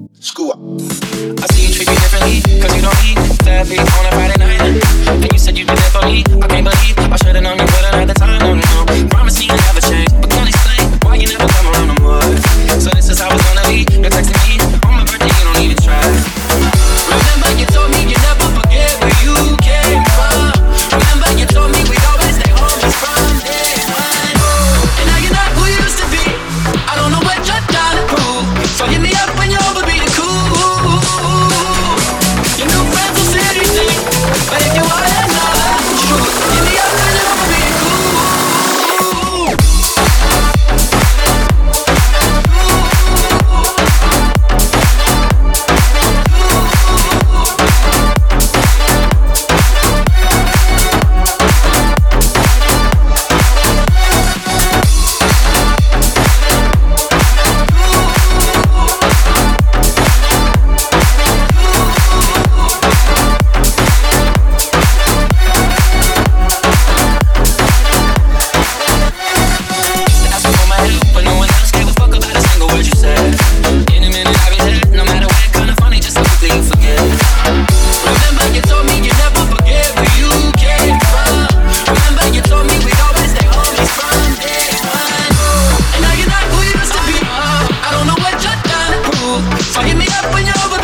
Screw up. I see you treat me differently, cause you don't eat therapy on a Friday night. And you said you'd be there for me, I can't believe I should've known you wouldn't at the time, no, no. Promise me you'll never change, but can't explain why you never come around no more. So this is how it's gonna be, you're texting me on my birthday, you don't even try. Remember you told me you never forget where you came from. Remember you told me we'd always stay home just from day one. And now you're not who you used to be, I don't know what you're trying to prove. So hit me up when you're over being cool. Your new friends will say anything, but if you wanna know the truth, hit me up when you're over being cool. So hit me up when you're over